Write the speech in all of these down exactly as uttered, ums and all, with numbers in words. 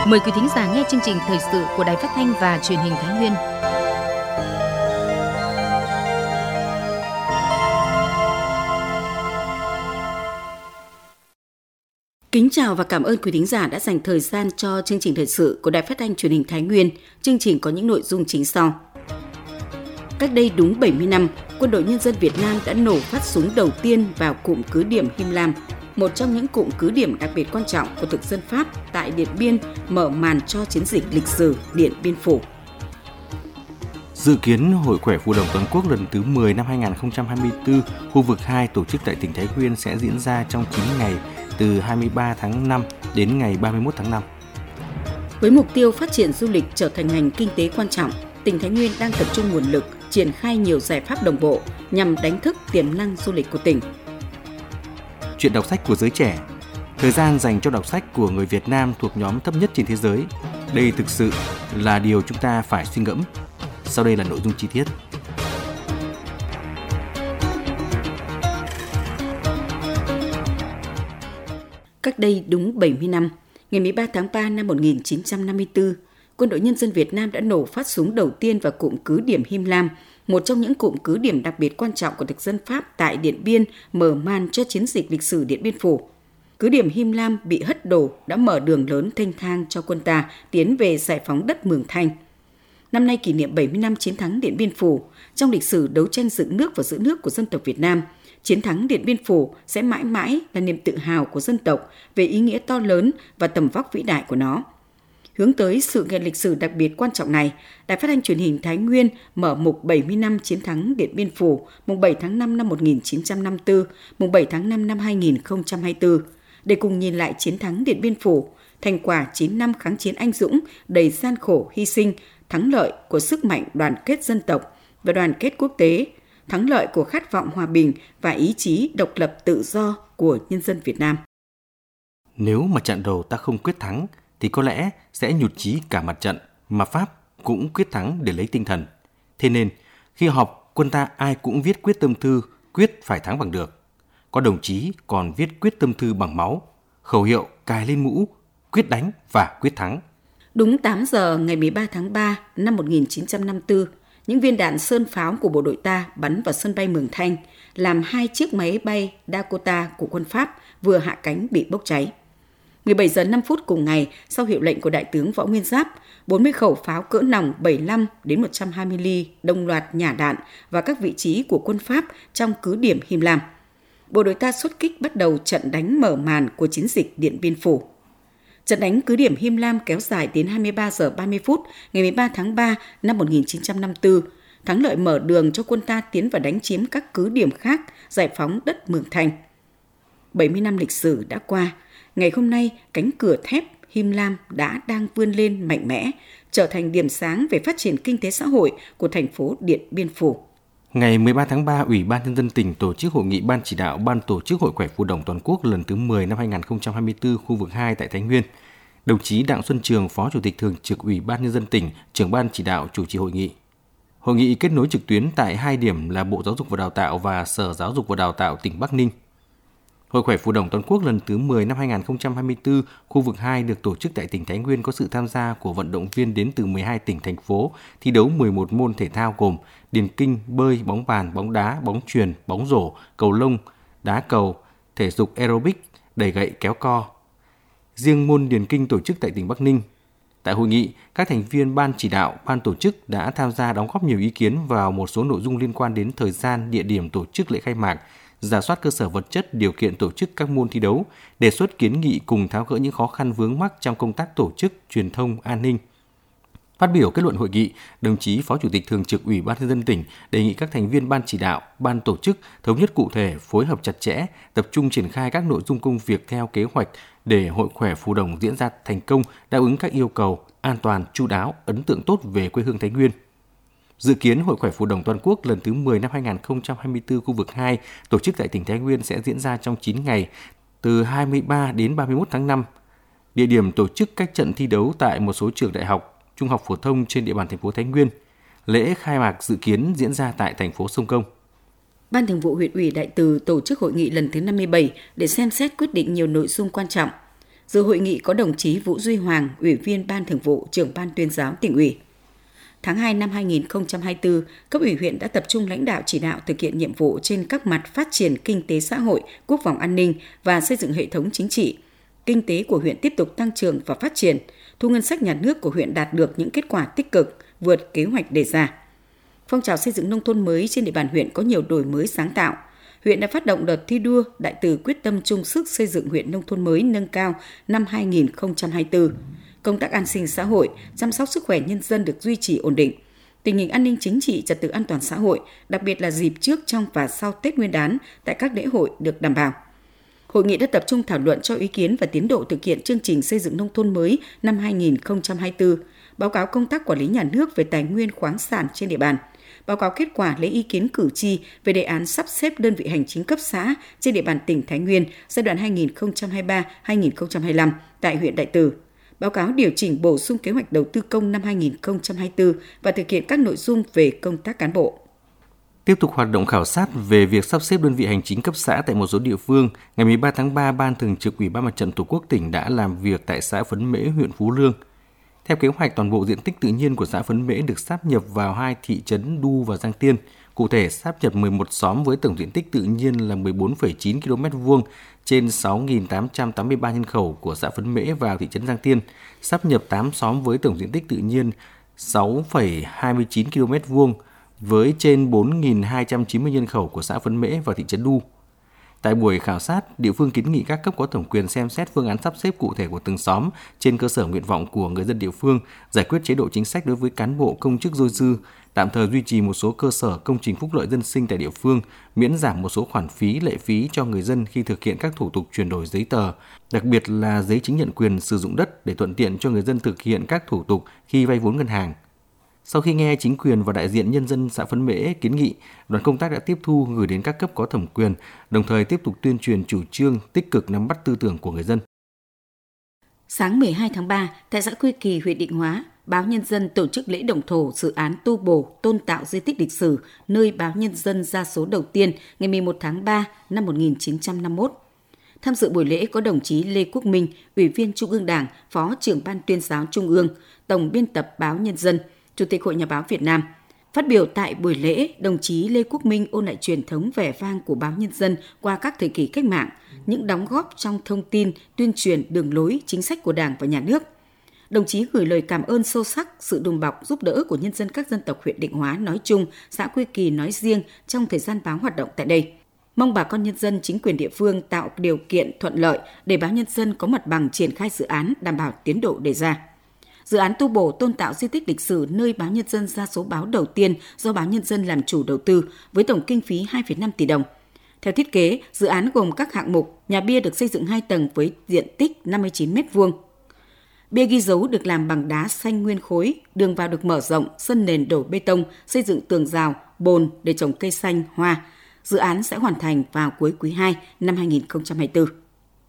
Mời quý thính giả nghe chương trình thời sự của Đài Phát thanh và Truyền hình Thái Nguyên. Kính chào và cảm ơn quý thính giả đã dành thời gian cho chương trình thời sự của Đài Phát thanh Truyền hình Thái Nguyên. Chương trình có những nội dung chính sau. Cách đây đúng bảy mươi năm, Quân đội Nhân dân Việt Nam đã nổ phát súng đầu tiên vào cụm cứ điểm Him Lam, một trong những cụm cứ điểm đặc biệt quan trọng của thực dân Pháp tại Điện Biên, mở màn cho chiến dịch lịch sử Điện Biên Phủ. Dự kiến Hội khỏe phù đồng toàn quốc lần thứ mười năm hai không hai tư, khu vực hai tổ chức tại tỉnh Thái Nguyên sẽ diễn ra trong chín ngày từ hai mươi ba tháng năm đến ngày ba mươi mốt tháng năm. Với mục tiêu phát triển du lịch trở thành ngành kinh tế quan trọng, tỉnh Thái Nguyên đang tập trung nguồn lực, triển khai nhiều giải pháp đồng bộ nhằm đánh thức tiềm năng du lịch của tỉnh. Chuyện đọc sách của giới trẻ. Thời gian dành cho đọc sách của người Việt Nam thuộc nhóm thấp nhất trên thế giới. Đây thực sự là điều chúng ta phải suy ngẫm. Sau đây là nội dung chi tiết. Cách đây đúng bảy mươi năm, ngày mười ba tháng ba năm một nghìn chín trăm năm mươi tư, Quân đội Nhân dân Việt Nam đã nổ phát súng đầu tiên vào cụm cứ điểm Him Lam, một trong những cụm cứ điểm đặc biệt quan trọng của thực dân Pháp tại Điện Biên, mở màn cho chiến dịch lịch sử Điện Biên Phủ. Cứ điểm Him Lam bị hất đổ đã mở đường lớn thênh thang cho quân ta tiến về giải phóng đất Mường Thanh. Năm nay kỷ niệm bảy mươi năm chiến thắng Điện Biên Phủ, trong lịch sử đấu tranh dựng nước và giữ nước của dân tộc Việt Nam, chiến thắng Điện Biên Phủ sẽ mãi mãi là niềm tự hào của dân tộc về ý nghĩa to lớn và tầm vóc vĩ đại của nó. Hướng tới sự kiện lịch sử đặc biệt quan trọng này, Đài Phát thanh Truyền hình Thái Nguyên mở mục bảy mươi năm chiến thắng Điện Biên Phủ, mùng bảy tháng năm năm một nghìn chín trăm năm mươi tư, mùng bảy tháng năm năm hai nghìn không trăm hai mươi tư, để cùng nhìn lại chiến thắng Điện Biên Phủ, thành quả chín năm kháng chiến anh dũng, đầy gian khổ hy sinh, thắng lợi của sức mạnh đoàn kết dân tộc và đoàn kết quốc tế, thắng lợi của khát vọng hòa bình và ý chí độc lập tự do của nhân dân Việt Nam. Nếu mà trận đầu ta không quyết thắng, thì có lẽ sẽ nhụt chí cả mặt trận, mà Pháp cũng quyết thắng để lấy tinh thần. Thế nên, khi họp, quân ta ai cũng viết quyết tâm thư, quyết phải thắng bằng được. Có đồng chí còn viết quyết tâm thư bằng máu, khẩu hiệu cài lên mũ, quyết đánh và quyết thắng. Đúng tám giờ ngày mười ba tháng ba năm một nghìn chín trăm năm mươi tư, những viên đạn sơn pháo của bộ đội ta bắn vào sân bay Mường Thanh, làm hai chiếc máy bay Dakota của quân Pháp vừa hạ cánh bị bốc cháy. mười bảy giờ năm phút cùng ngày, sau hiệu lệnh của Đại tướng Võ Nguyên Giáp, bốn mươi khẩu pháo cỡ nòng bảy mươi lăm đến một trăm hai mươi ly đồng loạt nhả đạn vào các vị trí của quân Pháp trong cứ điểm Him Lam. Bộ đội ta xuất kích bắt đầu trận đánh mở màn của chiến dịch Điện Biên Phủ. Trận đánh cứ điểm Him Lam kéo dài đến hai mươi ba giờ ba mươi phút ngày mười ba tháng ba năm một nghìn chín trăm năm mươi tư, thắng lợi mở đường cho quân ta tiến vào đánh chiếm các cứ điểm khác, giải phóng đất Mường Thanh. bảy mươi năm lịch sử đã qua, ngày hôm nay cánh cửa thép Him Lam đã đang vươn lên mạnh mẽ, trở thành điểm sáng về phát triển kinh tế xã hội của thành phố Điện Biên Phủ. Ngày mười ba tháng ba, Ủy ban Nhân dân tỉnh tổ chức hội nghị Ban chỉ đạo Ban tổ chức Hội khỏe phù đồng toàn quốc lần thứ mười năm hai không hai tư khu vực hai tại Thái Nguyên. Đồng chí Đặng Xuân Trường, Phó Chủ tịch Thường trực Ủy ban Nhân dân tỉnh, trưởng ban chỉ đạo chủ trì hội nghị. Hội nghị kết nối trực tuyến tại hai điểm là Bộ Giáo dục và Đào tạo và Sở Giáo dục và Đào tạo tỉnh Bắc Ninh. Hội khỏe phù đồng toàn quốc lần thứ mười năm hai không hai tư, khu vực hai được tổ chức tại tỉnh Thái Nguyên có sự tham gia của vận động viên đến từ mười hai tỉnh, thành phố, thi đấu mười một môn thể thao gồm điền kinh, bơi, bóng bàn, bóng đá, bóng chuyền, bóng rổ, cầu lông, đá cầu, thể dục aerobic, đẩy gậy kéo co. Riêng môn điền kinh tổ chức tại tỉnh Bắc Ninh. Tại hội nghị, các thành viên ban chỉ đạo, ban tổ chức đã tham gia đóng góp nhiều ý kiến vào một số nội dung liên quan đến thời gian, địa điểm tổ chức lễ khai mạc, rà soát cơ sở vật chất, điều kiện tổ chức các môn thi đấu, đề xuất kiến nghị cùng tháo gỡ những khó khăn vướng mắc trong công tác tổ chức, truyền thông, an ninh. Phát biểu kết luận hội nghị, đồng chí Phó Chủ tịch Thường trực Ủy ban Nhân dân tỉnh đề nghị các thành viên ban chỉ đạo, ban tổ chức thống nhất cụ thể, phối hợp chặt chẽ, tập trung triển khai các nội dung công việc theo kế hoạch để Hội khỏe phù đồng diễn ra thành công, đáp ứng các yêu cầu an toàn, chu đáo, ấn tượng tốt về quê hương Thái Nguyên. Dự kiến Hội khỏe phù đồng toàn quốc lần thứ mười năm hai không hai tư khu vực hai tổ chức tại tỉnh Thái Nguyên sẽ diễn ra trong chín ngày, từ hai mươi ba đến ba mươi mốt tháng năm. Địa điểm tổ chức các trận thi đấu tại một số trường đại học, trung học phổ thông trên địa bàn thành phố Thái Nguyên. Lễ khai mạc dự kiến diễn ra tại thành phố Sông Công. Ban Thường vụ Huyện ủy Đại Từ tổ chức hội nghị lần thứ năm mươi bảy để xem xét quyết định nhiều nội dung quan trọng. Dự hội nghị có đồng chí Vũ Duy Hoàng, Ủy viên Ban Thường vụ, Trưởng Ban Tuyên giáo Tỉnh ủy. Tháng hai năm hai nghìn không trăm hai mươi tư, cấp ủy huyện đã tập trung lãnh đạo chỉ đạo thực hiện nhiệm vụ trên các mặt phát triển kinh tế xã hội, quốc phòng an ninh và xây dựng hệ thống chính trị. Kinh tế của huyện tiếp tục tăng trưởng và phát triển. Thu ngân sách nhà nước của huyện đạt được những kết quả tích cực, vượt kế hoạch đề ra. Phong trào xây dựng nông thôn mới trên địa bàn huyện có nhiều đổi mới sáng tạo. Huyện đã phát động đợt thi đua đại từ quyết tâm chung sức xây dựng huyện nông thôn mới nâng cao năm hai nghìn không trăm hai mươi tư. Công tác an sinh xã hội, chăm sóc sức khỏe nhân dân được duy trì ổn định. Tình hình an ninh chính trị, trật tự an toàn xã hội, đặc biệt là dịp trước, trong và sau Tết Nguyên đán tại các lễ hội được đảm bảo. Hội nghị đã tập trung thảo luận cho ý kiến và tiến độ thực hiện chương trình xây dựng nông thôn mới năm hai nghìn không trăm hai mươi tư, báo cáo công tác quản lý nhà nước về tài nguyên khoáng sản trên địa bàn, báo cáo kết quả lấy ý kiến cử tri về đề án sắp xếp đơn vị hành chính cấp xã trên địa bàn tỉnh Thái Nguyên giai đoạn hai nghìn không trăm hai mươi ba đến hai nghìn không trăm hai mươi lăm tại huyện Đại Từ, báo cáo điều chỉnh bổ sung kế hoạch đầu tư công năm hai nghìn không trăm hai mươi tư và thực hiện các nội dung về công tác cán bộ. Tiếp tục hoạt động khảo sát về việc sắp xếp đơn vị hành chính cấp xã tại một số địa phương, ngày mười ba tháng ba, Ban Thường trực Ủy ban Mặt trận Tổ quốc tỉnh đã làm việc tại xã Phấn Mễ, huyện Phú Lương. Theo kế hoạch, toàn bộ diện tích tự nhiên của xã Phấn Mễ được sáp nhập vào hai thị trấn Đu và Giang Tiên. Cụ thể, sáp nhập mười một xóm với tổng diện tích tự nhiên là mười bốn phẩy chín ki lô mét vuông trên sáu nghìn tám trăm tám mươi ba nhân khẩu của xã Phấn Mễ vào thị trấn Giang Tiên, sáp nhập tám xóm với tổng diện tích tự nhiên sáu phẩy hai mươi chín ki lô mét vuông với trên bốn nghìn hai trăm chín mươi nhân khẩu của xã Phấn Mễ vào thị trấn Đu. Tại buổi khảo sát, địa phương kiến nghị các cấp có thẩm quyền xem xét phương án sắp xếp cụ thể của từng xóm trên cơ sở nguyện vọng của người dân địa phương, giải quyết chế độ chính sách đối với cán bộ công chức dôi dư, tạm thời duy trì một số cơ sở công trình phúc lợi dân sinh tại địa phương, miễn giảm một số khoản phí lệ phí cho người dân khi thực hiện các thủ tục chuyển đổi giấy tờ, đặc biệt là giấy chứng nhận quyền sử dụng đất để thuận tiện cho người dân thực hiện các thủ tục khi vay vốn ngân hàng. Sau khi nghe chính quyền và đại diện nhân dân xã Phấn Mễ kiến nghị, đoàn công tác đã tiếp thu gửi đến các cấp có thẩm quyền, đồng thời tiếp tục tuyên truyền chủ trương tích cực nắm bắt tư tưởng của người dân. Sáng mười hai tháng ba, tại xã Quy Kỳ, huyện Định Hóa, Báo Nhân dân tổ chức lễ động thổ dự án tu bổ tôn tạo di tích lịch sử nơi Báo Nhân dân ra số đầu tiên ngày mười một tháng ba năm một nghìn chín trăm năm mươi mốt. Tham dự buổi lễ có đồng chí Lê Quốc Minh, Ủy viên Trung ương Đảng, Phó trưởng Ban Tuyên giáo Trung ương, Tổng biên tập Báo Nhân dân, Chủ tịch Hội Nhà báo Việt Nam. Phát biểu tại buổi lễ, đồng chí Lê Quốc Minh ôn lại truyền thống vẻ vang của Báo Nhân dân qua các thời kỳ cách mạng, những đóng góp trong thông tin, tuyên truyền đường lối, chính sách của Đảng và Nhà nước. Đồng chí gửi lời cảm ơn sâu sắc sự đùm bọc giúp đỡ của nhân dân các dân tộc huyện Định Hóa nói chung, xã Quy Kỳ nói riêng trong thời gian báo hoạt động tại đây. Mong bà con nhân dân, chính quyền địa phương tạo điều kiện thuận lợi để Báo Nhân dân có mặt bằng triển khai dự án đảm bảo tiến độ đề ra. Dự án tu bổ tôn tạo di tích lịch sử nơi Báo Nhân dân ra số báo đầu tiên do Báo Nhân dân làm chủ đầu tư với tổng kinh phí hai phẩy năm tỷ đồng. Theo thiết kế, dự án gồm các hạng mục, nhà bia được xây dựng hai tầng với diện tích năm mươi chín mét vuông. Bia ghi dấu được làm bằng đá xanh nguyên khối, đường vào được mở rộng, sân nền đổ bê tông, xây dựng tường rào, bồn để trồng cây xanh, hoa. Dự án sẽ hoàn thành vào cuối quý hai năm hai nghìn không trăm hai mươi tư.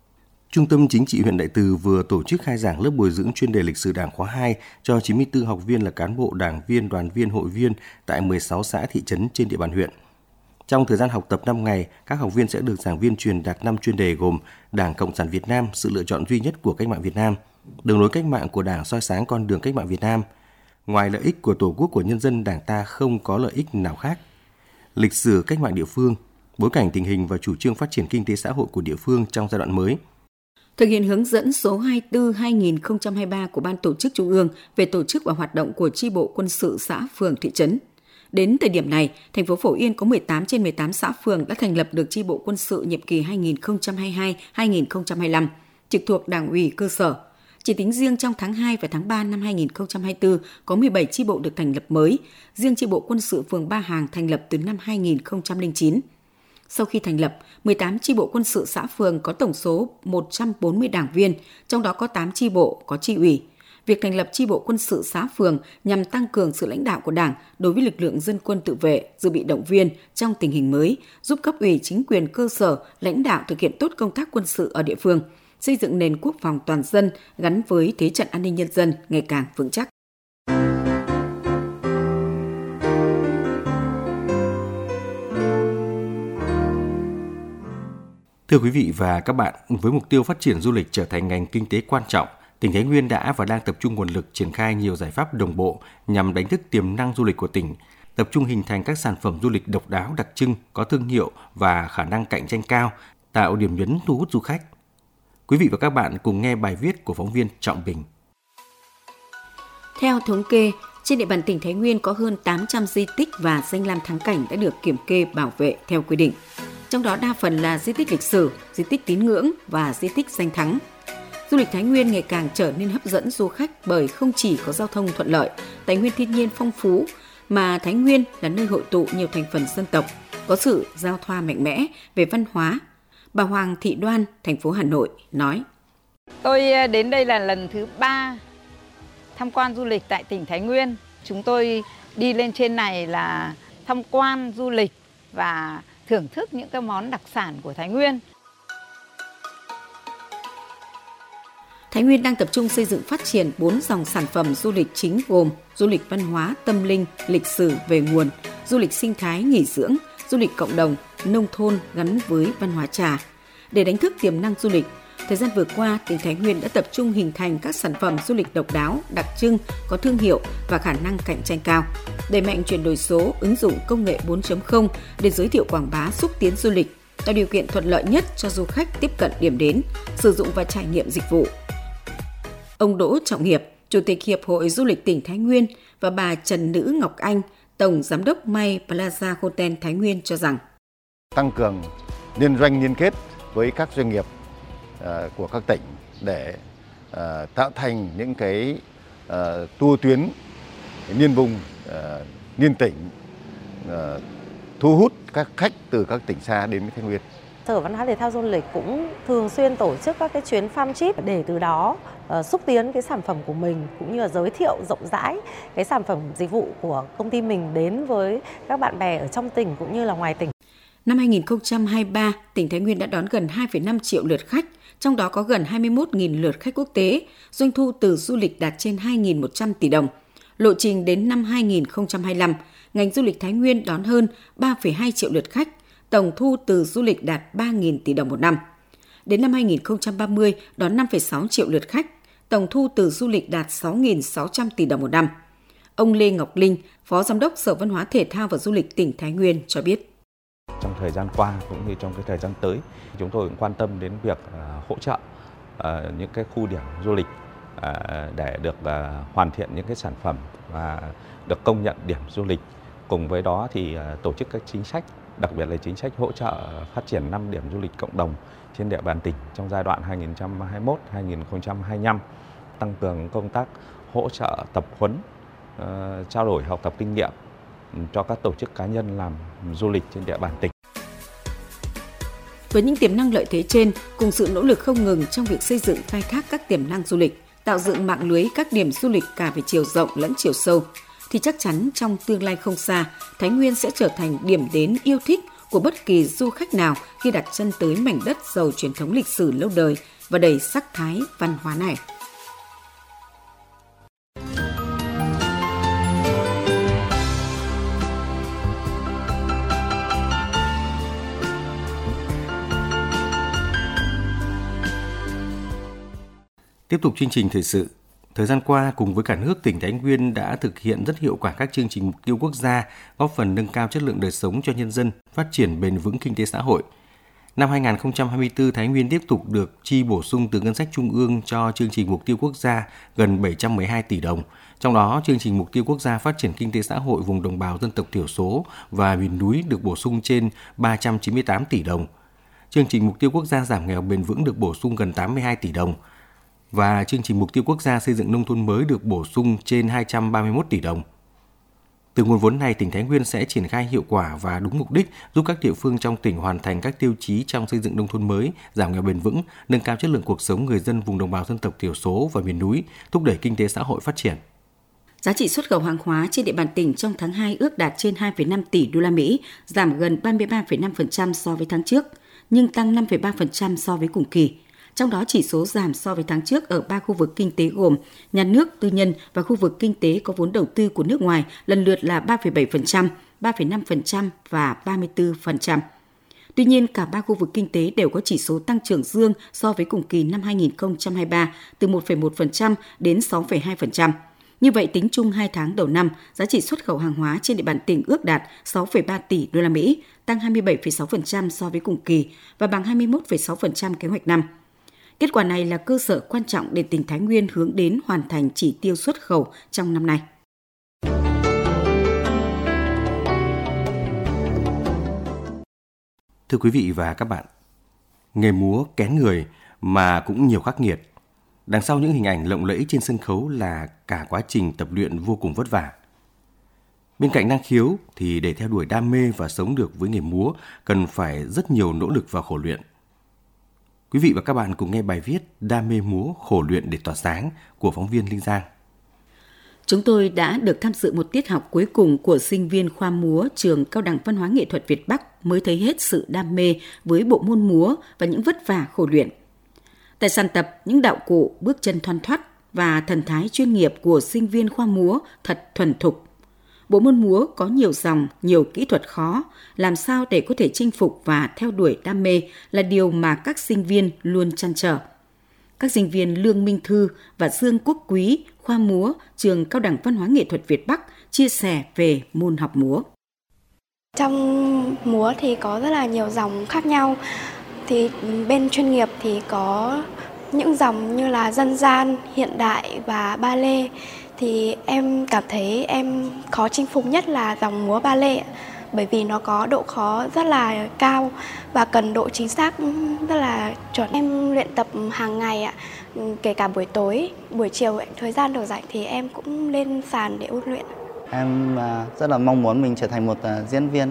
Trung tâm Chính trị huyện Đại Từ vừa tổ chức khai giảng lớp bồi dưỡng chuyên đề lịch sử Đảng khóa hai cho chín mươi tư học viên là cán bộ, đảng viên, đoàn viên, hội viên tại mười sáu xã thị trấn trên địa bàn huyện. Trong thời gian học tập năm ngày, các học viên sẽ được giảng viên truyền đạt năm chuyên đề gồm Đảng Cộng sản Việt Nam, sự lựa chọn duy nhất của cách mạng Việt Nam, đường lối cách mạng của Đảng soi sáng con đường cách mạng Việt Nam, ngoài lợi ích của Tổ quốc của nhân dân, Đảng ta không có lợi ích nào khác, lịch sử cách mạng địa phương, bối cảnh tình hình và chủ trương phát triển kinh tế xã hội của địa phương trong giai đoạn mới. Thực hiện hướng dẫn số hai mươi tư trên hai nghìn không trăm hai mươi ba của Ban Tổ chức Trung ương về tổ chức và hoạt động của chi bộ quân sự xã, phường, thị trấn. Đến thời điểm này, thành phố Phổ Yên có mười tám trên mười tám xã phường đã thành lập được chi bộ quân sự nhiệm kỳ hai nghìn không trăm hai mươi hai đến hai nghìn không trăm hai mươi lăm, trực thuộc Đảng ủy cơ sở. Chỉ tính riêng trong tháng hai và tháng ba năm hai nghìn không trăm hai mươi tư có mười bảy chi bộ được thành lập mới, riêng chi bộ quân sự phường Ba Hàng thành lập từ năm hai nghìn không trăm lẻ chín. Sau khi thành lập, mười tám chi bộ quân sự xã phường có tổng số một trăm bốn mươi đảng viên, trong đó có tám chi bộ có chi ủy. Việc thành lập chi bộ quân sự xã phường nhằm tăng cường sự lãnh đạo của Đảng đối với lực lượng dân quân tự vệ, dự bị động viên trong tình hình mới, giúp cấp ủy chính quyền cơ sở lãnh đạo thực hiện tốt công tác quân sự ở địa phương, xây dựng nền quốc phòng toàn dân gắn với thế trận an ninh nhân dân ngày càng vững chắc. Thưa quý vị và các bạn, với mục tiêu phát triển du lịch trở thành ngành kinh tế quan trọng, tỉnh Thái Nguyên đã và đang tập trung nguồn lực triển khai nhiều giải pháp đồng bộ nhằm đánh thức tiềm năng du lịch của tỉnh, tập trung hình thành các sản phẩm du lịch độc đáo đặc trưng, có thương hiệu và khả năng cạnh tranh cao, tạo điểm nhấn thu hút du khách. Quý vị và các bạn cùng nghe bài viết của phóng viên Trọng Bình. Theo thống kê, trên địa bàn tỉnh Thái Nguyên có hơn tám trăm di tích và danh lam thắng cảnh đã được kiểm kê bảo vệ theo quy định. Trong đó đa phần là di tích lịch sử, di tích tín ngưỡng và di tích danh thắng. Du lịch Thái Nguyên ngày càng trở nên hấp dẫn du khách bởi không chỉ có giao thông thuận lợi, tài nguyên thiên nhiên phong phú, mà Thái Nguyên là nơi hội tụ nhiều thành phần dân tộc, có sự giao thoa mạnh mẽ về văn hóa. Bà Hoàng Thị Đoan, thành phố Hà Nội nói: Tôi đến đây là lần thứ ba tham quan du lịch tại tỉnh Thái Nguyên. Chúng tôi đi lên trên này là tham quan du lịch và thưởng thức những cái món đặc sản của Thái Nguyên. Thái Nguyên đang tập trung xây dựng phát triển bốn dòng sản phẩm du lịch chính gồm du lịch văn hóa, tâm linh, lịch sử về nguồn, du lịch sinh thái nghỉ dưỡng, du lịch cộng đồng, nông thôn gắn với văn hóa trà. Để đánh thức tiềm năng du lịch, thời gian vừa qua, tỉnh Thái Nguyên đã tập trung hình thành các sản phẩm du lịch độc đáo, đặc trưng, có thương hiệu và khả năng cạnh tranh cao. Đẩy mạnh chuyển đổi số, ứng dụng công nghệ bốn chấm không để giới thiệu quảng bá xúc tiến du lịch, tạo điều kiện thuận lợi nhất cho du khách tiếp cận điểm đến, sử dụng và trải nghiệm dịch vụ. Ông Đỗ Trọng Hiệp, Chủ tịch Hiệp hội Du lịch tỉnh Thái Nguyên và bà Trần Nữ Ngọc Anh, Tổng Giám đốc May Plaza Hotel Thái Nguyên cho rằng tăng cường liên doanh liên kết với các doanh nghiệp uh, của các tỉnh để uh, tạo thành những cái uh, tour tuyến liên vùng, uh, liên tỉnh, uh, thu hút các khách từ các tỉnh xa đến với Thái Nguyên. Sở Văn hóa Thể thao Du lịch cũng thường xuyên tổ chức các cái chuyến farm trip để từ đó uh, xúc tiến cái sản phẩm của mình cũng như là giới thiệu rộng rãi cái sản phẩm dịch vụ của công ty mình đến với các bạn bè ở trong tỉnh cũng như là ngoài tỉnh. Năm hai nghìn không trăm hai mươi ba, tỉnh Thái Nguyên đã đón gần hai phẩy năm triệu lượt khách, trong đó có gần hai mươi mốt nghìn lượt khách quốc tế, doanh thu từ du lịch đạt trên hai nghìn một trăm tỷ đồng. Lộ trình đến năm hai nghìn không trăm hai mươi lăm, ngành du lịch Thái Nguyên đón hơn ba phẩy hai triệu lượt khách, tổng thu từ du lịch đạt ba nghìn tỷ đồng một năm. Đến năm hai nghìn không trăm ba mươi, đón năm phẩy sáu triệu lượt khách, tổng thu từ du lịch đạt sáu nghìn sáu trăm tỷ đồng một năm. Ông Lê Ngọc Linh, Phó Giám đốc Sở Văn hóa Thể thao và Du lịch tỉnh Thái Nguyên cho biết. Trong thời gian qua cũng như trong cái thời gian tới, chúng tôi cũng quan tâm đến việc uh, hỗ trợ uh, những cái khu điểm du lịch uh, để được uh, hoàn thiện những cái sản phẩm và được công nhận điểm du lịch. Cùng với đó thì uh, tổ chức các chính sách, đặc biệt là chính sách hỗ trợ phát triển năm điểm du lịch cộng đồng trên địa bàn tỉnh trong giai đoạn hai nghìn không trăm hai mươi mốt đến hai nghìn không trăm hai mươi lăm, tăng cường công tác hỗ trợ tập huấn, uh, trao đổi học tập kinh nghiệm cho các tổ chức cá nhân làm du lịch trên địa bàn tỉnh. Với những tiềm năng lợi thế trên, cùng sự nỗ lực không ngừng trong việc xây dựng khai thác các tiềm năng du lịch, tạo dựng mạng lưới các điểm du lịch cả về chiều rộng lẫn chiều sâu, thì chắc chắn trong tương lai không xa, Thái Nguyên sẽ trở thành điểm đến yêu thích của bất kỳ du khách nào khi đặt chân tới mảnh đất giàu truyền thống lịch sử lâu đời và đầy sắc thái văn hóa này. Tiếp tục chương trình thời sự. Thời gian qua, cùng với cả nước, tỉnh Thái Nguyên đã thực hiện rất hiệu quả các chương trình mục tiêu quốc gia, góp phần nâng cao chất lượng đời sống cho nhân dân, phát triển bền vững kinh tế xã hội. Năm hai nghìn không trăm hai mươi tư, Thái Nguyên tiếp tục được chi bổ sung từ ngân sách trung ương cho chương trình mục tiêu quốc gia gần bảy trăm mười hai tỷ đồng. Trong đó, chương trình mục tiêu quốc gia phát triển kinh tế xã hội vùng đồng bào dân tộc thiểu số và miền núi được bổ sung trên ba trăm chín mươi tám tỷ đồng. Chương trình mục tiêu quốc gia giảm nghèo bền vững được bổ sung gần tám mươi hai tỷ đồng. Và chương trình mục tiêu quốc gia xây dựng nông thôn mới được bổ sung trên hai trăm ba mươi mốt tỷ đồng. Từ nguồn vốn này, tỉnh Thái Nguyên sẽ triển khai hiệu quả và đúng mục đích, giúp các địa phương trong tỉnh hoàn thành các tiêu chí trong xây dựng nông thôn mới, giảm nghèo bền vững, nâng cao chất lượng cuộc sống người dân vùng đồng bào dân tộc thiểu số và miền núi, thúc đẩy kinh tế xã hội phát triển. Giá trị xuất khẩu hàng hóa trên địa bàn tỉnh trong tháng hai ước đạt trên hai phẩy năm tỷ đô la Mỹ, giảm gần ba mươi ba phẩy năm phần trăm so với tháng trước, nhưng tăng năm phẩy ba phần trăm so với cùng kỳ. Trong đó chỉ số giảm so với tháng trước ở ba khu vực kinh tế gồm nhà nước, tư nhân và khu vực kinh tế có vốn đầu tư của nước ngoài lần lượt là ba phẩy bảy phần trăm, ba phẩy năm phần trăm và ba mươi tư phần trăm. Tuy nhiên, cả ba khu vực kinh tế đều có chỉ số tăng trưởng dương so với cùng kỳ năm hai nghìn không trăm hai mươi ba, từ một phẩy một phần trăm đến sáu phẩy hai phần trăm. Như vậy, tính chung hai tháng đầu năm, giá trị xuất khẩu hàng hóa trên địa bàn tỉnh ước đạt sáu phẩy ba tỷ đô la Mỹ, tăng hai mươi bảy phẩy sáu phần trăm so với cùng kỳ và bằng hai mươi mốt phẩy sáu phần trăm kế hoạch năm. Kết quả này là cơ sở quan trọng để tỉnh Thái Nguyên hướng đến hoàn thành chỉ tiêu xuất khẩu trong năm nay. Thưa quý vị và các bạn, nghề múa kén người mà cũng nhiều khắc nghiệt. Đằng sau những hình ảnh lộng lẫy trên sân khấu là cả quá trình tập luyện vô cùng vất vả. Bên cạnh năng khiếu thì để theo đuổi đam mê và sống được với nghề múa cần phải rất nhiều nỗ lực và khổ luyện. Quý vị và các bạn cùng nghe bài viết Đam mê múa khổ luyện để tỏa sáng của phóng viên Linh Giang. Chúng tôi đã được tham dự một tiết học cuối cùng của sinh viên khoa múa trường Cao đẳng Văn hóa Nghệ thuật Việt Bắc mới thấy hết sự đam mê với bộ môn múa và những vất vả khổ luyện. Tại sàn tập, những đạo cụ, bước chân thoăn thoắt và thần thái chuyên nghiệp của sinh viên khoa múa thật thuần thục. Bộ môn múa có nhiều dòng, nhiều kỹ thuật khó, làm sao để có thể chinh phục và theo đuổi đam mê là điều mà các sinh viên luôn trăn trở. Các sinh viên Lương Minh Thư và Dương Quốc Quý, khoa múa, trường Cao đẳng Văn hóa Nghệ thuật Việt Bắc chia sẻ về môn học múa. Trong múa thì có rất là nhiều dòng khác nhau. Thì bên chuyên nghiệp thì có những dòng như là dân gian, hiện đại và ballet. Thì em cảm thấy em khó chinh phục nhất là dòng múa ballet, bởi vì nó có độ khó rất là cao và cần độ chính xác rất là chuẩn. Em luyện tập hàng ngày ạ, kể cả buổi tối, buổi chiều thời gian được rảnh thì em cũng lên sàn để ôn luyện. Em rất là mong muốn mình trở thành một diễn viên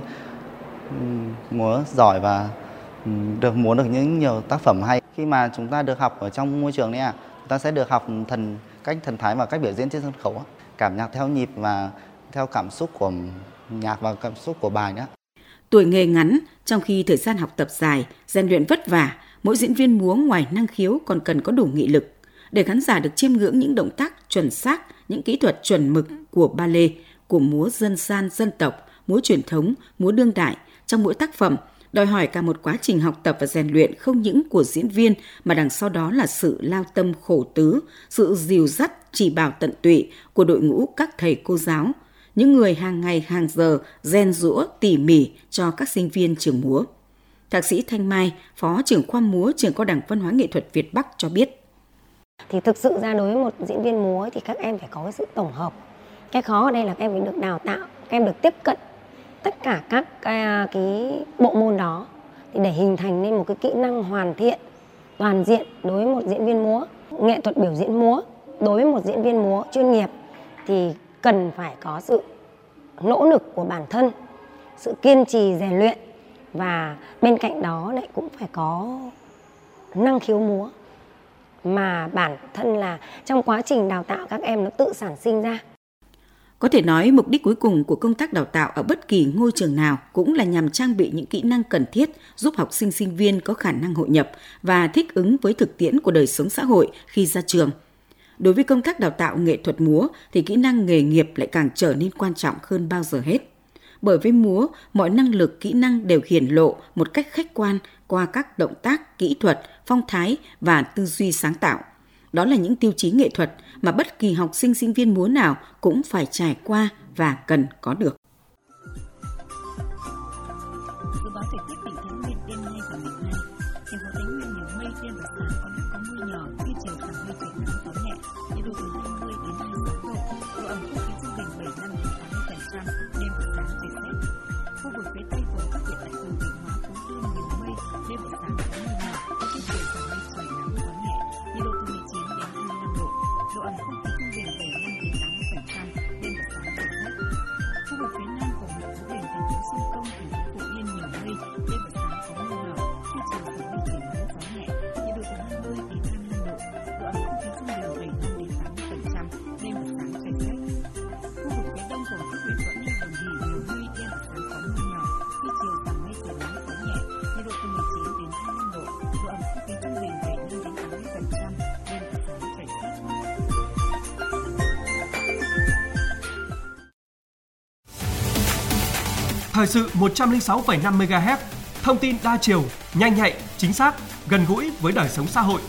múa giỏi và được múa được những nhiều tác phẩm hay. Khi mà chúng ta được học ở trong môi trường này à, chúng ta sẽ được học thần cách thần thái và cách biểu diễn trên sân khấu, cảm nhạc theo nhịp và theo cảm xúc của nhạc và cảm xúc của bài nữa. Tuổi nghề ngắn, trong khi thời gian học tập dài, rèn luyện vất vả, mỗi diễn viên múa ngoài năng khiếu còn cần có đủ nghị lực để khán giả được chiêm ngưỡng những động tác chuẩn xác, những kỹ thuật chuẩn mực của ballet, của múa dân gian dân tộc, múa truyền thống, múa đương đại trong mỗi tác phẩm. Đòi hỏi cả một quá trình học tập và rèn luyện không những của diễn viên mà đằng sau đó là sự lao tâm khổ tứ, sự dìu dắt chỉ bảo tận tụy của đội ngũ các thầy cô giáo, những người hàng ngày hàng giờ rèn giũa tỉ mỉ cho các sinh viên trường múa. Thạc sĩ Thanh Mai, Phó trưởng khoa múa trường Cao đẳng Văn hóa Nghệ thuật Việt Bắc cho biết. Thì thực sự ra đối với một diễn viên múa thì các em phải có sự tổng hợp. Cái khó ở đây là các em phải được đào tạo, các em được tiếp cận tất cả các cái, cái bộ môn đó thì để hình thành nên một cái kỹ năng hoàn thiện, toàn diện đối với một diễn viên múa. Nghệ thuật biểu diễn múa đối với một diễn viên múa chuyên nghiệp thì cần phải có sự nỗ lực của bản thân, sự kiên trì rèn luyện và bên cạnh đó lại cũng phải có năng khiếu múa mà bản thân là trong quá trình đào tạo các em nó tự sản sinh ra. Có thể nói mục đích cuối cùng của công tác đào tạo ở bất kỳ ngôi trường nào cũng là nhằm trang bị những kỹ năng cần thiết giúp học sinh sinh viên có khả năng hội nhập và thích ứng với thực tiễn của đời sống xã hội khi ra trường. Đối với công tác đào tạo nghệ thuật múa thì kỹ năng nghề nghiệp lại càng trở nên quan trọng hơn bao giờ hết. Bởi với múa, mọi năng lực, kỹ năng đều hiển lộ một cách khách quan qua các động tác, kỹ thuật, phong thái và tư duy sáng tạo. Đó là những tiêu chí nghệ thuật mà bất kỳ học sinh sinh viên múa nào cũng phải trải qua và cần có được. Dự báo thời tiết tỉnh Thái Nguyên đêm nay và ngày mai, thành phố Thái Nguyên nhiều mây, đêm và sáng có lúc có mưa nhỏ, trưa chiều giảm mây trời nắng gió nhẹ, nhiệt độ từ hai mươi đến hai mươi sáu độ, độ ẩm không khí trung bình bảy mươi lăm đến tám mươi phần trăm, đêm và sáng trời rét. Khu vực phía Tây gồm các huyện tại Phường Định Hóa, Phú Xuyên nhiều mây, đêm và sáng có mưa nhỏ, trưa chiều giảm mây trời nắng gió nhẹ, nhiệt độ từ mười chín đến hai mươi lăm độ, độ ẩm không khí trung bình bảy mươi lăm đến tám mươi phần trăm, đêm và sáng trời rét. Khu vực phía Nam gồm huyện Phú Riềng, thành phố Sông Công, thành phố Phú Yên nhiều mây, đêm và sáng có mưa nhỏ, trưa chiều giảm mây trời nắng gió nhẹ, nhiệt độ từ hai mươi đến hai mươi lăm độ, độ ẩm không khí trung bình bảy mươi lăm đến tám mươi phần trăm, đêm và sáng trời rét. Khu vực phía Đông gồm các huyện Thuận Nam, Đồng Hỷ nhiều mây, đêm và sáng có mưa nhỏ, trưa chiều giảm mây trời nắng gió nhẹ, nhiệt độ từ mười chín đến hai mươi lăm độ, độ ẩm không khí trung bình bảy mươi lăm đến tám mươi phần trăm, đêm và sáng trời rét. Thời sự một trăm lẻ sáu phẩy năm mê ga héc, thông tin đa chiều, nhanh nhạy, chính xác, gần gũi với đời sống xã hội.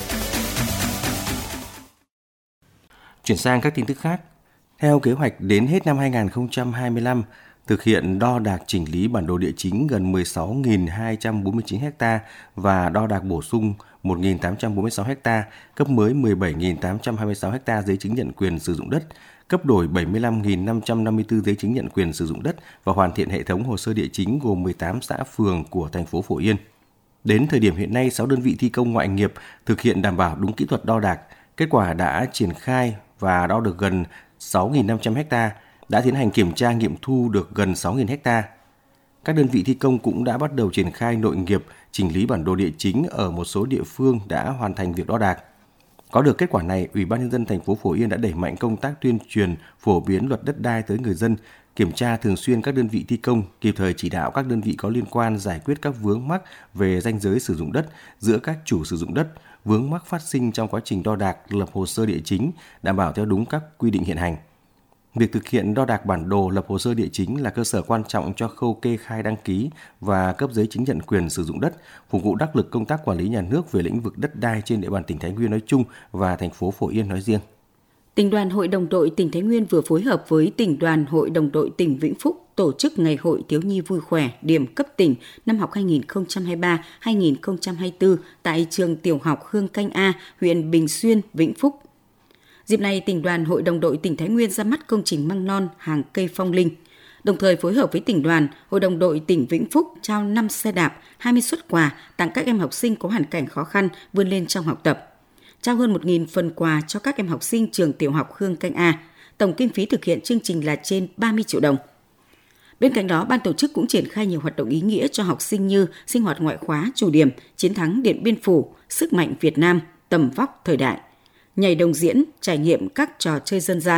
Chuyển sang các tin tức khác. Theo kế hoạch đến hết năm hai nghìn không trăm hai mươi lăm, thực hiện đo đạc chỉnh lý bản đồ địa chính gần mười sáu nghìn hai trăm bốn mươi chín ha và đo đạc bổ sung một nghìn tám trăm bốn mươi sáu ha, cấp mới mười bảy nghìn tám trăm hai mươi sáu ha giấy chứng nhận quyền sử dụng đất, cấp đổi bảy mươi lăm nghìn năm trăm năm mươi tư giấy chứng nhận quyền sử dụng đất và hoàn thiện hệ thống hồ sơ địa chính gồm mười tám xã phường của thành phố Phổ Yên. Đến thời điểm hiện nay, sáu đơn vị thi công ngoại nghiệp thực hiện đảm bảo đúng kỹ thuật đo đạc. Kết quả đã triển khai và đo được gần sáu nghìn năm trăm ha, đã tiến hành kiểm tra nghiệm thu được gần sáu nghìn ha. Các đơn vị thi công cũng đã bắt đầu triển khai nội nghiệp, chỉnh lý bản đồ địa chính ở một số địa phương đã hoàn thành việc đo đạc. Có được kết quả này, Ủy ban nhân dân thành phố Phổ Yên đã đẩy mạnh công tác tuyên truyền, phổ biến luật đất đai tới người dân, kiểm tra thường xuyên các đơn vị thi công, kịp thời chỉ đạo các đơn vị có liên quan giải quyết các vướng mắc về ranh giới sử dụng đất giữa các chủ sử dụng đất, vướng mắc phát sinh trong quá trình đo đạc, lập hồ sơ địa chính, đảm bảo theo đúng các quy định hiện hành. Việc thực hiện đo đạc bản đồ, lập hồ sơ địa chính là cơ sở quan trọng cho khâu kê khai đăng ký và cấp giấy chứng nhận quyền sử dụng đất, phục vụ đắc lực công tác quản lý nhà nước về lĩnh vực đất đai trên địa bàn tỉnh Thái Nguyên nói chung và thành phố Phổ Yên nói riêng. Tỉnh đoàn Hội đồng đội tỉnh Thái Nguyên vừa phối hợp với Tỉnh đoàn Hội đồng đội tỉnh Vĩnh Phúc tổ chức Ngày hội Thiếu nhi vui khỏe điểm cấp tỉnh năm học hai nghìn không trăm hai mươi ba hai nghìn không trăm hai mươi tư tại trường tiểu học Hương Canh A, huyện Bình Xuyên, Vĩnh Phúc. Dịp này, Tỉnh đoàn Hội đồng đội tỉnh Thái Nguyên ra mắt công trình măng non hàng cây phong linh, đồng thời phối hợp với Tỉnh đoàn Hội đồng đội tỉnh Vĩnh Phúc trao năm xe đạp, hai mươi suất quà tặng các em học sinh có hoàn cảnh khó khăn vươn lên trong học tập. Trao hơn một nghìn phần quà cho các em học sinh trường tiểu học Hương Canh A. Tổng kinh phí thực hiện chương trình là trên ba mươi triệu đồng. Bên cạnh đó, ban tổ chức cũng triển khai nhiều hoạt động ý nghĩa cho học sinh như sinh hoạt ngoại khóa chủ điểm Chiến thắng Điện Biên Phủ, Sức mạnh Việt Nam, Tầm vóc thời đại, nhảy đồng diễn, trải nghiệm các trò chơi dân gian.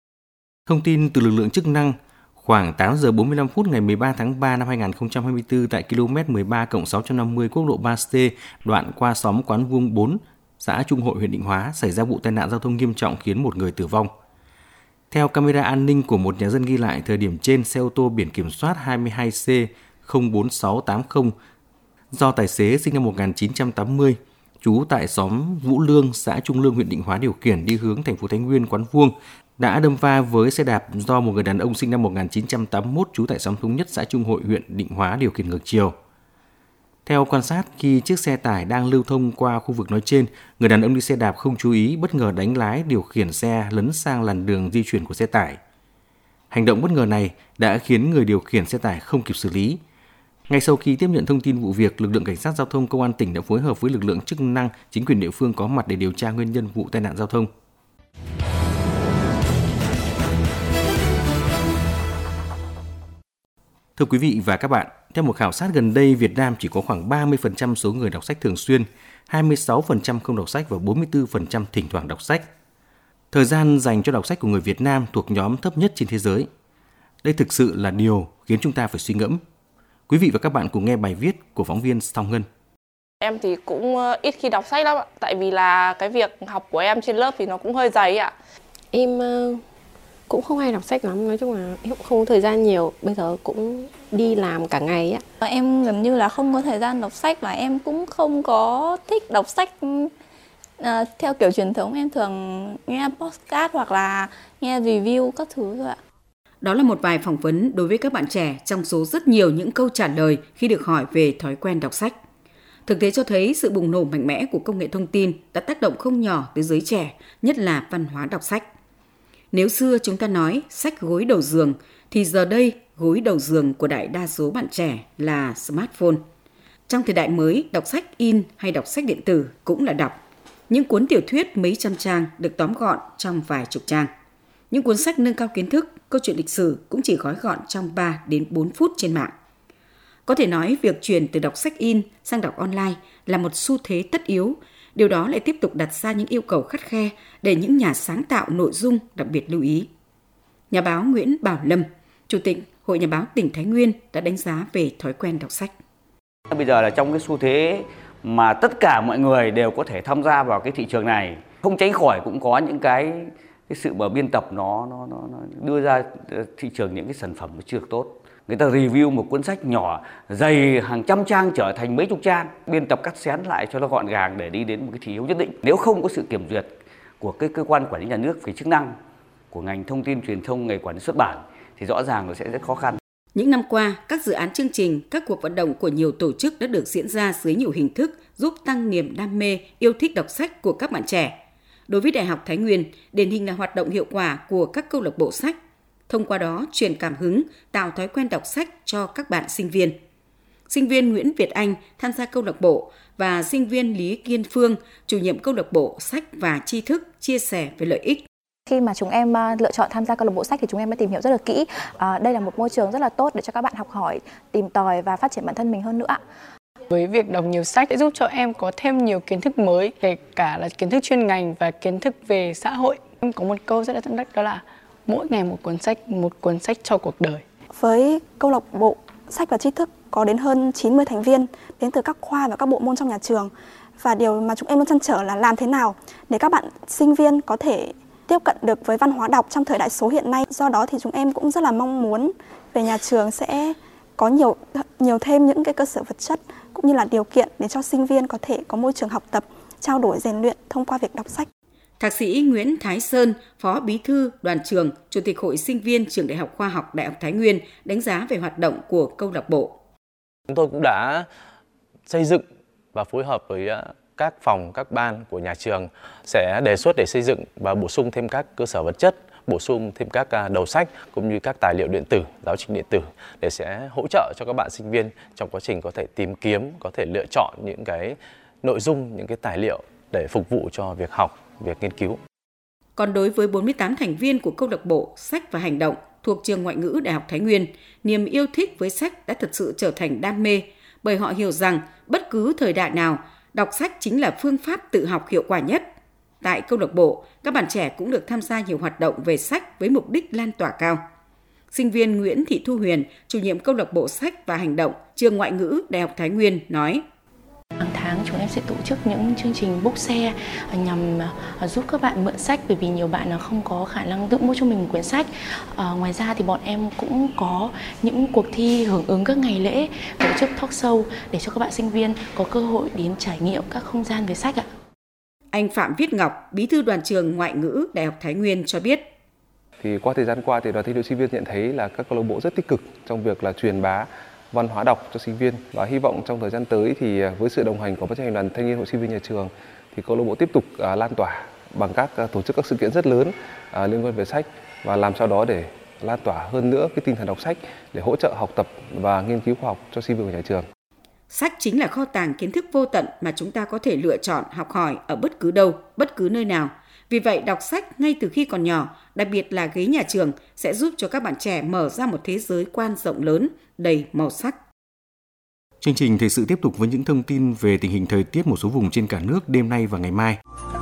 Thông tin từ lực lượng chức năng, khoảng tám giờ bốn mươi lăm phút ngày mười ba tháng ba năm hai nghìn không trăm hai mươi tư tại km mười ba cộng sáu trăm năm mươi quốc lộ ba C, đoạn qua xóm Quán Vuông bốn, xã Trung Hội, huyện Định Hóa, xảy ra vụ tai nạn giao thông nghiêm trọng khiến một người tử vong. Theo camera an ninh của một nhà dân ghi lại, thời điểm trên, xe ô tô biển kiểm soát hai mươi hai C không bốn sáu tám không do tài xế sinh năm một nghìn chín trăm tám mươi, trú tại xóm Vũ Lương, xã Trung Lương, huyện Định Hóa điều khiển đi hướng thành phố Thái Nguyên, Quán Vuông, đã đâm va với xe đạp do một người đàn ông sinh năm một nghìn chín trăm tám mươi mốt, trú tại xóm Thống Nhất, xã Trung Hội, huyện Định Hóa điều khiển ngược chiều. Theo quan sát, khi chiếc xe tải đang lưu thông qua khu vực nói trên, người đàn ông đi xe đạp không chú ý, bất ngờ đánh lái điều khiển xe lấn sang làn đường di chuyển của xe tải. Hành động bất ngờ này đã khiến người điều khiển xe tải không kịp xử lý. Ngay sau khi tiếp nhận thông tin vụ việc, lực lượng cảnh sát giao thông công an tỉnh đã phối hợp với lực lượng chức năng, chính quyền địa phương có mặt để điều tra nguyên nhân vụ tai nạn giao thông. Thưa quý vị và các bạn, theo một khảo sát gần đây, Việt Nam chỉ có khoảng ba mươi phần trăm số người đọc sách thường xuyên, hai mươi sáu phần trăm không đọc sách và bốn mươi tư phần trăm thỉnh thoảng đọc sách. Thời gian dành cho đọc sách của người Việt Nam thuộc nhóm thấp nhất trên thế giới. Đây thực sự là điều khiến chúng ta phải suy ngẫm. Quý vị và các bạn cùng nghe bài viết của phóng viên Song Ngân. Em thì cũng ít khi đọc sách lắm ạ, tại vì là cái việc học của em trên lớp thì nó cũng hơi dày ạ. Em cũng không hay đọc sách lắm, nói chung là em cũng không có thời gian nhiều, bây giờ cũng đi làm cả ngày á. Em gần như là không có thời gian đọc sách và em cũng không có thích đọc sách à, theo kiểu truyền thống. Em thường nghe podcast hoặc là nghe review các thứ thôi ạ. Đó là một vài phỏng vấn đối với các bạn trẻ trong số rất nhiều những câu trả lời khi được hỏi về thói quen đọc sách. Thực tế cho thấy sự bùng nổ mạnh mẽ của công nghệ thông tin đã tác động không nhỏ tới giới trẻ, nhất là văn hóa đọc sách. Nếu xưa chúng ta nói sách gối đầu giường, thì giờ đây gối đầu giường của đại đa số bạn trẻ là smartphone. Trong thời đại mới, đọc sách in hay đọc sách điện tử cũng là đọc. Những cuốn tiểu thuyết mấy trăm trang được tóm gọn trong vài chục trang. Những cuốn sách nâng cao kiến thức, câu chuyện lịch sử cũng chỉ gói gọn trong ba đến bốn phút trên mạng. Có thể nói việc chuyển từ đọc sách in sang đọc online là một xu thế tất yếu. Điều đó lại tiếp tục đặt ra những yêu cầu khắt khe để những nhà sáng tạo nội dung đặc biệt lưu ý. Nhà báo Nguyễn Bảo Lâm, Chủ tịch Hội Nhà báo tỉnh Thái Nguyên đã đánh giá về thói quen đọc sách. Bây giờ là trong cái xu thế mà tất cả mọi người đều có thể tham gia vào cái thị trường này, không tránh khỏi cũng có những cái cái sự mà biên tập nó nó nó, nó đưa ra thị trường những cái sản phẩm nó chưa được tốt. Người ta review một cuốn sách nhỏ dày hàng trăm trang trở thành mấy chục trang, biên tập cắt xén lại cho nó gọn gàng để đi đến một cái thị hiếu nhất định. Nếu không có sự kiểm duyệt của cái cơ quan quản lý nhà nước về chức năng của ngành thông tin truyền thông, ngành quản lý xuất bản thì rõ ràng nó sẽ rất khó khăn. Những năm qua, các dự án chương trình, các cuộc vận động của nhiều tổ chức đã được diễn ra dưới nhiều hình thức giúp tăng niềm đam mê, yêu thích đọc sách của các bạn trẻ. Đối với Đại học Thái Nguyên, điển hình là hoạt động hiệu quả của các câu lạc bộ sách. Thông qua đó, truyền cảm hứng, tạo thói quen đọc sách cho các bạn sinh viên. Sinh viên Nguyễn Việt Anh tham gia câu lạc bộ và sinh viên Lý Kiên Phương, chủ nhiệm câu lạc bộ sách và tri thức, chia sẻ về lợi ích. Khi mà chúng em lựa chọn tham gia câu lạc bộ sách thì chúng em đã tìm hiểu rất là kỹ. À, đây là một môi trường rất là tốt để cho các bạn học hỏi, tìm tòi và phát triển bản thân mình hơn nữa. Với việc đọc nhiều sách sẽ giúp cho em có thêm nhiều kiến thức mới, kể cả là kiến thức chuyên ngành và kiến thức về xã hội. Em có một câu rất là tâm đắc, đó là mỗi ngày một cuốn sách, một cuốn sách cho cuộc đời. Với câu lạc bộ sách và tri thức có đến hơn chín mươi thành viên đến từ các khoa và các bộ môn trong nhà trường. Và điều mà chúng em luôn trăn trở là làm thế nào để các bạn sinh viên có thể tiếp cận được với văn hóa đọc trong thời đại số hiện nay. Do đó thì chúng em cũng rất là mong muốn về nhà trường sẽ có nhiều nhiều thêm những cái cơ sở vật chất cũng như là điều kiện để cho sinh viên có thể có môi trường học tập, trao đổi rèn luyện thông qua việc đọc sách. Thạc sĩ Nguyễn Thái Sơn, Phó Bí thư Đoàn trường, Chủ tịch Hội Sinh viên Trường Đại học Khoa học Đại học Thái Nguyên đánh giá về hoạt động của câu lạc bộ. Chúng tôi cũng đã xây dựng và phối hợp với các phòng, các ban của nhà trường sẽ đề xuất để xây dựng và bổ sung thêm các cơ sở vật chất, bổ sung thêm các đầu sách cũng như các tài liệu điện tử, giáo trình điện tử để sẽ hỗ trợ cho các bạn sinh viên trong quá trình có thể tìm kiếm, có thể lựa chọn những cái nội dung, những cái tài liệu để phục vụ cho việc học, việc nghiên cứu. Còn đối với bốn mươi tám thành viên của câu lạc bộ Sách và Hành động thuộc Trường Ngoại ngữ Đại học Thái Nguyên, niềm yêu thích với sách đã thật sự trở thành đam mê, bởi họ hiểu rằng bất cứ thời đại nào, đọc sách chính là phương pháp tự học hiệu quả nhất. Tại câu lạc bộ, các bạn trẻ cũng được tham gia nhiều hoạt động về sách với mục đích lan tỏa cao. Sinh viên Nguyễn Thị Thu Huyền, chủ nhiệm câu lạc bộ Sách và Hành động Trường Ngoại ngữ Đại học Thái Nguyên nói: Hàng tháng chúng em sẽ tổ chức những chương trình book share nhằm giúp các bạn mượn sách, bởi vì nhiều bạn không có khả năng tự mua cho mình một quyển sách. À, ngoài ra thì bọn em cũng có những cuộc thi hưởng ứng các ngày lễ, tổ chức talk show để cho các bạn sinh viên có cơ hội đến trải nghiệm các không gian về sách ạ. Anh Phạm Viết Ngọc, Bí thư Đoàn trường Ngoại ngữ Đại học Thái Nguyên cho biết: Thì qua thời gian qua thì Đoàn Thanh niên sinh viên nhận thấy là các câu lạc bộ rất tích cực trong việc là truyền bá văn hóa đọc cho sinh viên, và hy vọng trong thời gian tới thì với sự đồng hành của Ban chấp hành Đoàn Thanh niên Hội Sinh viên nhà trường thì câu lạc bộ tiếp tục uh, lan tỏa bằng các uh, tổ chức các sự kiện rất lớn uh, liên quan về sách, và làm sao đó để lan tỏa hơn nữa cái tinh thần đọc sách để hỗ trợ học tập và nghiên cứu khoa học cho sinh viên của nhà trường. Sách chính là kho tàng kiến thức vô tận mà chúng ta có thể lựa chọn học hỏi ở bất cứ đâu, bất cứ nơi nào. Vì vậy, đọc sách ngay từ khi còn nhỏ, đặc biệt là ghế nhà trường, sẽ giúp cho các bạn trẻ mở ra một thế giới quan rộng lớn, đầy màu sắc. Chương trình thời sự tiếp tục với những thông tin về tình hình thời tiết một số vùng trên cả nước đêm nay và ngày mai.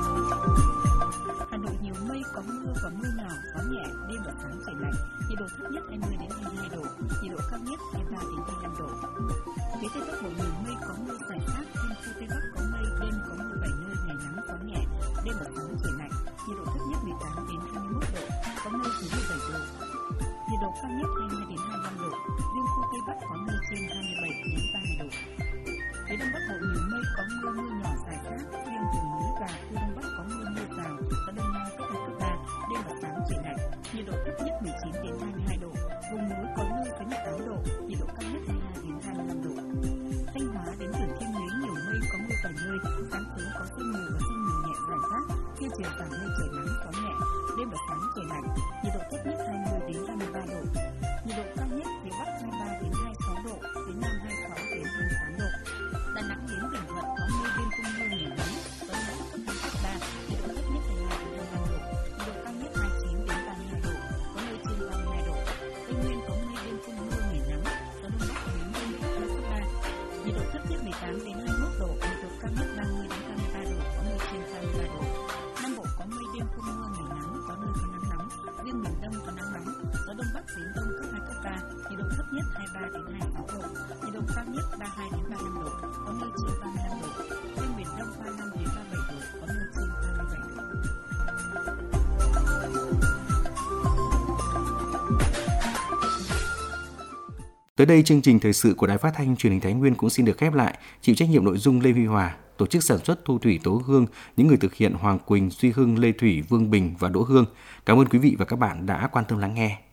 Hà Nội nhiều mây, có mưa và mưa nhỏ, gió nhẹ, đêm và sáng trời lạnh, nhiệt độ thấp nhất hai mươi đến hai mươi hai độ, nhiệt độ cao nhất hai mươi ba đến hai mươi lăm độ. Phía Tây Bắc Bộ nhiều mây, có mưa rải rác, riêng khu Tây Bắc có mây, đêm có mưa vài nơi, ngày nắng, gió nhẹ, đêm và sáng trời lạnh, nhiệt độ thấp nhất mười tám đến hai mươi mốt độ, có nơi dưới mười bảy độ, nhiệt độ cao nhất hai mươi hai đến hai mươi lăm độ, riêng khu Tây Bắc có nơi trên hai mươi bảy đến ba mươi độ. Phía Đông Bắc Bộ nhiều mây, có mưa, mưa nhỏ rải rác, riêng vùng núi và khu Đông Bắc có mưa, mưa rào, gió Đông Nam cấp hai cấp ba, đêm và sáng trời lạnh, nhiệt độ thấp nhất mười chín đến hai mươi hai độ, vùng núi có nơi dưới mười tám độ, nhiệt độ cao nhất hai mươi hai đến hai mươi lăm độ. Thanh Hóa đến Thừa Thiên Huế nhiều mây, có mưa vài nơi, sáng sớm có sương mù và sương mù nhẹ rải rác, trưa chiều giảm mây trời nắng, gió nhẹ, đêm và sáng trời lạnh, nhiệt độ thấp nhất hai mươi đến hai mươi ba độ, nhiệt độ cao nhất phía Bắc hai mươi ba đến hai mươi sáu độ, phía Nam hai mươi sáu đến hai mươi tám độ. Đà Nẵng đến Bình Thuận có mây, đêm không mưa, ngày nắng, gió Đông Bắc cấp hai cấp ba, nhiệt độ thấp nhất hai mươi hai đến hai mươi lăm độ, nhiệt độ cao nhất hai mươi chín đến ba mươi hai độ, có nơi trên ba mươi hai độ. Tây Nguyên có mây, đêm không mưa, ngày nắng, gió Đông Bắc đến Đông cấp hai cấp ba, nhiệt độ thấp nhất mười tám đến hai mươi mốt độ, nhiệt độ cao nhất ba mươi đến ba mươi ba độ, có nơi trên ba mươi ba độ. Nam Bộ có mây, đêm không mưa, ngày nắng, có nơi có nắng nóng, riêng miền Đông có nắng nóng, gió Đông Bắc đến Đông cấp hai cấp ba, nhiệt độ thấp nhất hai mươi ba đến hai mươi sáu độ, nhiệt độ cao nhất ba mươi hai đến ba mươi lăm độ, có nơi trên ba mươi lăm độ, riêng miền Đông ba mươi lăm đến ba mươi bảy độ, có nơi trên ba mươi bảy độ. Tới đây, chương trình thời sự của Đài Phát thanh Truyền hình Thái Nguyên cũng xin được khép lại. Chịu trách nhiệm nội dung Lê Huy Hòa, tổ chức sản xuất Thu Thủy, Tố Hương, những người thực hiện Hoàng Quỳnh, Duy Hưng, Lê Thủy, Vương Bình và Đỗ Hương. Cảm ơn quý vị và các bạn đã quan tâm lắng nghe.